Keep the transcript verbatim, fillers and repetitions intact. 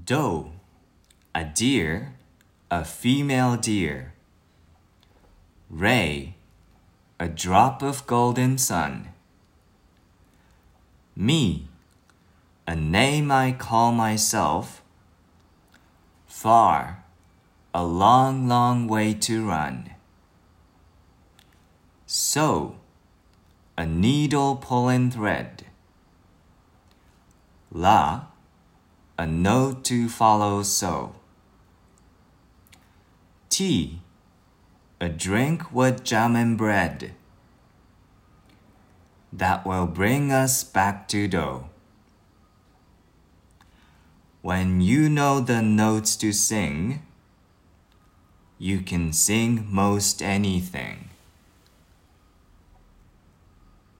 Doe, a deer, a female deer. Ray, a drop of golden sun. Me, a name I call myself. Far, a long, long way to run. Sew, a needle pulling thread. La, a note to follow so. Tea, a drink with jam and bread that will bring us back to dough. When you know the notes to sing, you can sing most anything.